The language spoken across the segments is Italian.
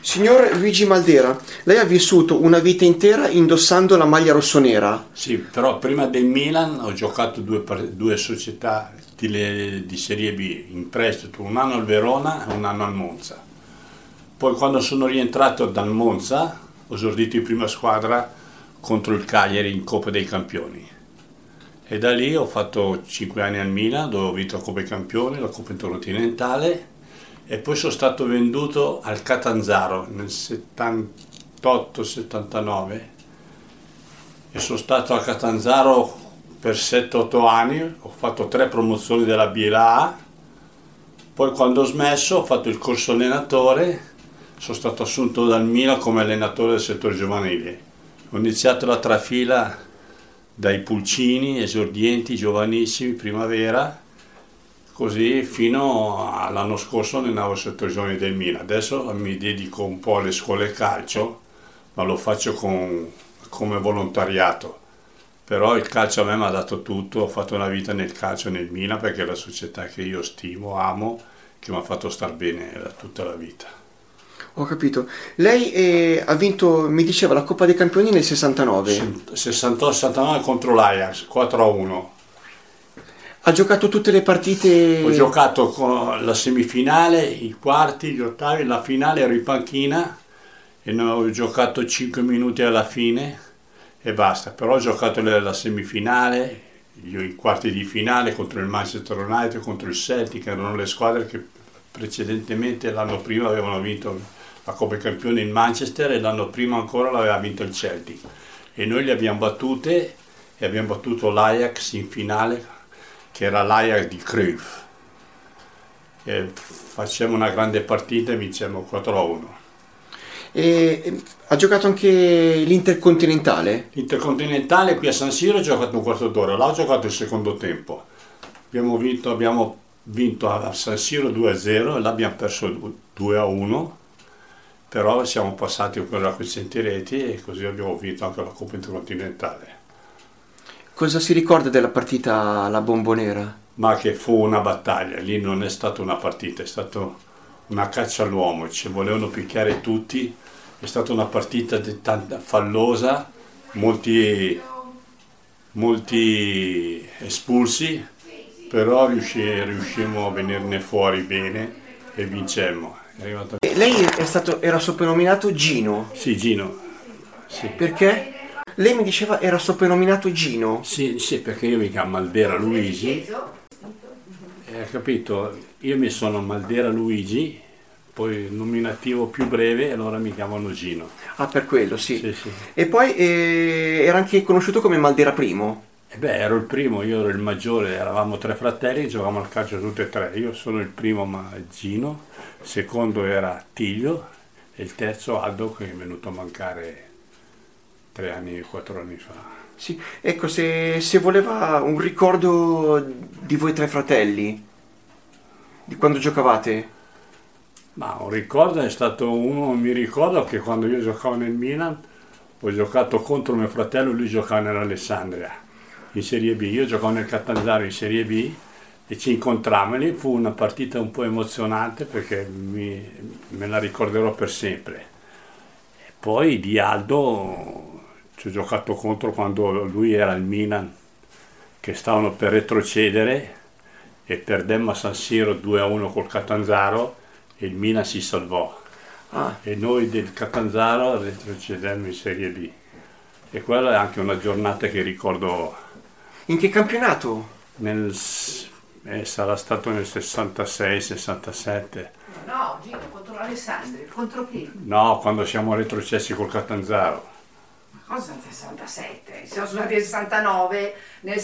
Signor Luigi Maldera, lei ha vissuto una vita intera indossando la maglia rossonera. Sì, però prima del Milan ho giocato due società di Serie B in prestito, un anno al Verona e un anno al Monza. Poi quando sono rientrato dal Monza ho esordito in prima squadra contro il Cagliari in Coppa dei Campioni. E da lì ho fatto 5 anni al Milan, dove ho vinto la Coppa dei Campioni, la Coppa Intercontinentale, e poi sono stato venduto al Catanzaro nel 78-79 e sono stato a Catanzaro per 7-8 anni, ho fatto 3 promozioni della Biela A, poi quando ho smesso ho fatto il corso allenatore, sono stato assunto dal Milan come allenatore del settore giovanile. Ho iniziato la trafila dai pulcini, esordienti, giovanissimi, primavera, così fino all'anno scorso allenavo il settore giovanile del Milan. Adesso mi dedico un po' alle scuole calcio, ma lo faccio come volontariato. Però il calcio a me mi ha dato tutto, ho fatto una vita nel calcio nel Milan perché è la società che io stimo, amo, che mi ha fatto star bene tutta la vita. Ho capito. Lei ha vinto, mi diceva, la Coppa dei Campioni nel 69. 68-69 contro l'Ajax, 4-1. Ha giocato tutte le partite? Ho giocato con la semifinale, i quarti, gli ottavi, la finale ero in panchina e ne ho giocato 5 minuti alla fine e basta. Però ho giocato la semifinale, i quarti di finale contro il Manchester United, contro il Celtic, che erano le squadre che precedentemente l'anno prima avevano vinto la Coppa dei Campioni in Manchester e l'anno prima ancora l'aveva vinto il Celtic. E noi li abbiamo battute e abbiamo battuto l'Ajax in finale, che era l'Ajax di Cruyff. E facciamo una grande partita e vincemmo 4-1. E ha giocato anche l'Intercontinentale? L'Intercontinentale qui a San Siro ho giocato un quarto d'ora, là ho giocato il secondo tempo. Abbiamo vinto a San Siro 2-0 e là abbiamo perso 2-1, però siamo passati con la Centireti e così abbiamo vinto anche la Coppa Intercontinentale. Cosa si ricorda della partita alla Bombonera? Ma che fu una battaglia, lì non è stata una partita, è stata una caccia all'uomo, ci volevano picchiare tutti, è stata una partita fallosa, molti espulsi, però riuscimmo a venirne fuori bene e vincemmo. Lei era soprannominato Gino? Sì, Gino. Sì. Perché? Lei mi diceva era soprannominato Gino? Sì, perché io mi chiamo Maldera Luigi, capito? Io mi sono Maldera Luigi, poi il nominativo più breve, allora mi chiamano Gino. Ah, per quello, sì. Sì. E poi era anche conosciuto come Maldera Primo? Ero il primo, io ero il maggiore, eravamo 3 fratelli, giocavamo al calcio tutti e 3. Io sono il primo, ma Gino, il secondo era Tiglio e il terzo Aldo, che è venuto a mancare 3 anni, 4 anni fa. Sì, ecco, se voleva un ricordo di voi 3 fratelli, di quando giocavate? Ma un ricordo è stato uno, mi ricordo che quando io giocavo nel Milan, ho giocato contro mio fratello, lui giocava nell'Alessandria in Serie B, io giocavo nel Catanzaro in Serie B e ci incontrammo lì, fu una partita un po' emozionante perché me la ricorderò per sempre. E poi di Aldo ci ho giocato contro quando lui era al Milan, che stavano per retrocedere e perdemmo a San Siro 2-1 col Catanzaro e il Milan si salvò. E noi del Catanzaro retrocedemmo in Serie B. E quella è anche una giornata che ricordo. In che campionato? Sarà stato nel 66-67. No, Gino, contro l'Alessandria, contro chi? No, quando siamo retrocessi col Catanzaro. Ma cosa nel 67? Siamo stati nel 69, nel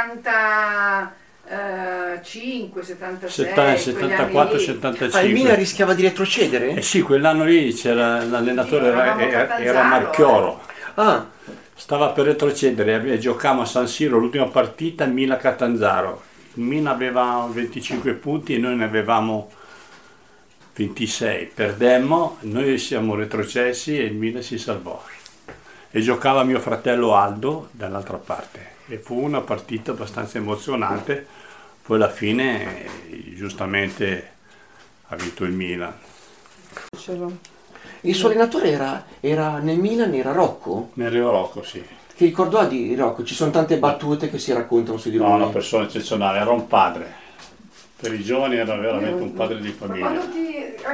75, 76, 74, 75. Il Milan rischiava di retrocedere? Sì, quell'anno lì c'era l'allenatore, era Marchioro. Stava per retrocedere e giocavamo a San Siro l'ultima partita Milan-Catanzaro. Il Milan aveva 25 punti e noi ne avevamo 26. Perdemmo, noi siamo retrocessi e il Milan si salvò. E giocava mio fratello Aldo dall'altra parte. E fu una partita abbastanza emozionante. Poi alla fine, giustamente, ha vinto il Milan. Il suo allenatore era nel Milan, era Rocco? Nel Rio Rocco, sì. Che ricordo ha di Rocco? Ci sono tante battute che si raccontano su di lui. No, una persona eccezionale, era un padre. Per i giovani era veramente un padre di Ma famiglia. quando ti